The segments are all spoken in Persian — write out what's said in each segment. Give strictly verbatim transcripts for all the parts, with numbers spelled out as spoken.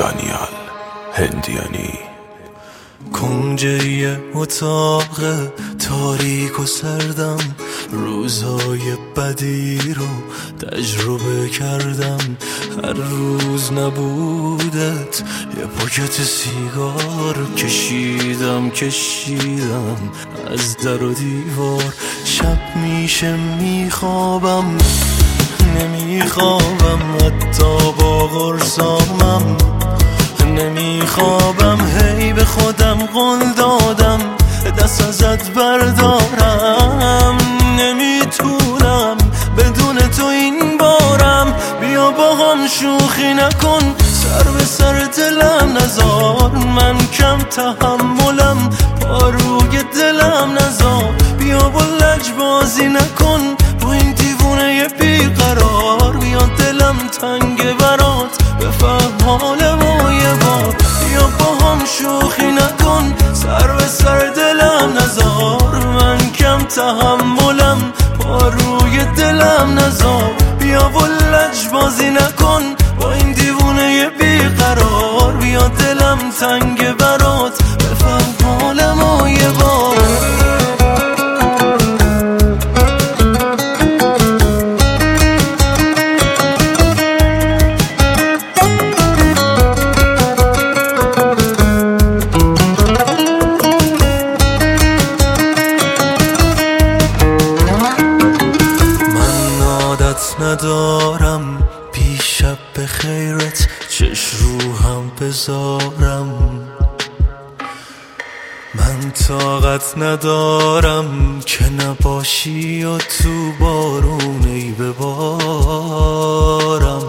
دانیال هندیانی. کنج یه اتاق تاریک و سردم، روزای بدی رو تجربه کردم. هر روز نبودت یه پاکت سیگار کشیدم کشیدم از در و دیوار. شب میشه میخوابم نمیخوابم، حتی با قرصامم نمیخوابم. هی به خودم قول دادم دست ازت بردارم، نمیتونم بدون تو این بارم. بیا با هم شوخی نکن، سر به سر دلم نزار. من کم تحملم، پاروی دلم نزار. بیا با لجبازی نکن با این دیوونه بیقرار. بیا دلم تنگ برات بفهم حال ما یه بار. بیا با هم شوخی نکن، سر به سر دلم نزار. من کم تحملم، پاروی دلم نزار. بیا و لجبازی نکن با این دیوونه بیقرار. بیا دلم تنگ برات بفهم حال ما یه بار. ندارم بیشب به خیرت چش رو هم بذارم. من طاقت ندارم که نباشی و تو بارونی ببارم.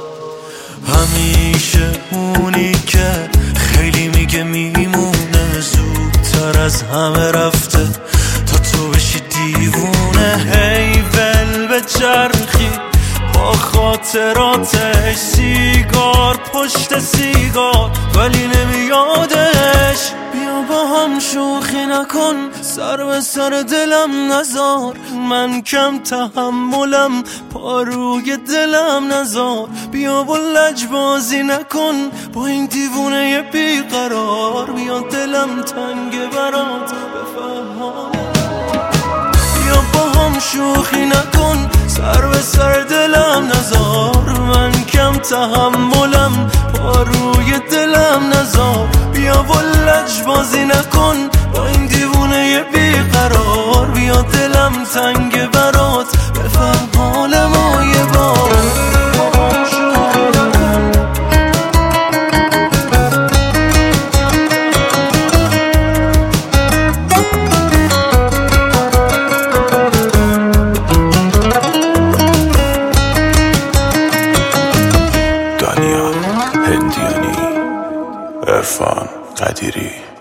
همیشه اونی که خیلی میگه میمونه، زودتر از همه رفته تا تو بشی دیوونه. هی ول به چرخی با خاطراتش، سیگار پشت سیگار ولی نمیادش. بیا با هم شوخی نکن، سر به سر دلم نزار. من کم تحملم، پاروی دلم نزار. بیا با لجبازی نکن با این دیوونه بیقرار. بیا دلم تنگ برات بفهم. بیا با هم شوخی نکن، سر به سر دلم نزار. من کم تحملم، پاروی دلم نزار. بیا و لجبازی نکن با این دیوونه بیقرار. بیا دلم تنگ برات بفهم حال ما یه بار. دانیال هندیانی، عرفان قدیری.